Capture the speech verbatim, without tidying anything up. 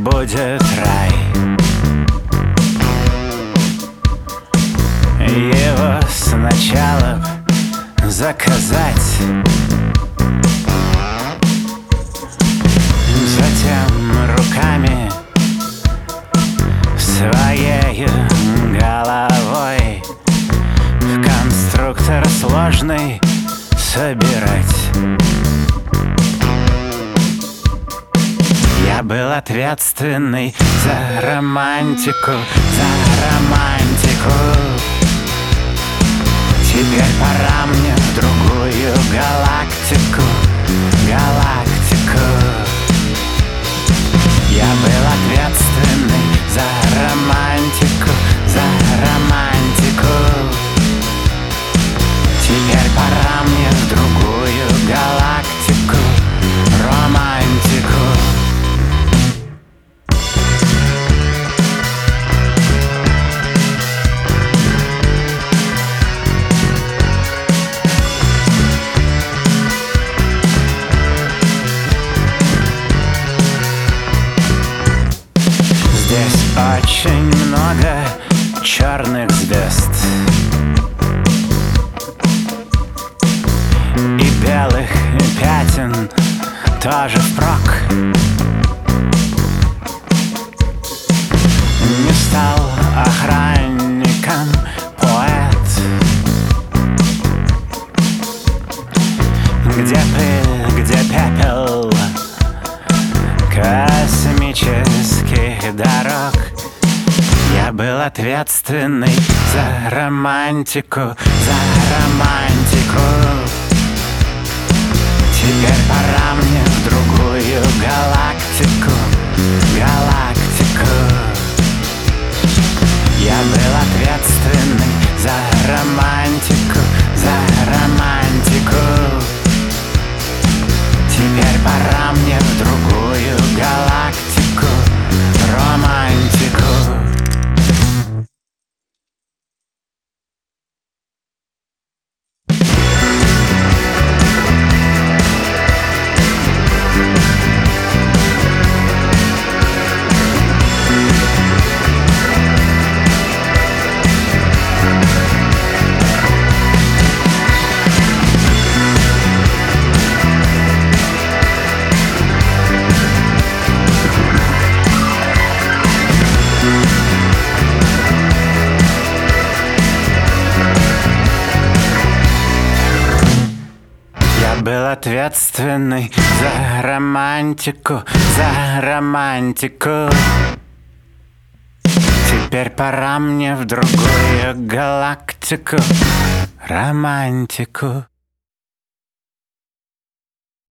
будет рай. Его сначала заказать, затем руками своей головой в конструктор сложный собирать. Я был ответственный за романтику, за романтику. Теперь пора мне в другую галактику, галактику. Я был ответственный за романтику, за романтику. Теперь пора мне в другую галактику, романтику. Здесь очень много черных звезд и белых пятен тоже впрок. Не стал охранником поэт. Где пыль, где пепел космических дорог. Я был ответственный за романтику, за романтику. Теперь пора мне в другую галактику, галактику. Я был ответственный за романтику, за романтику. Теперь пора мне в другую галактику, романтику. Был ответственный за романтику, за романтику. Теперь пора мне в другую галактику, романтику.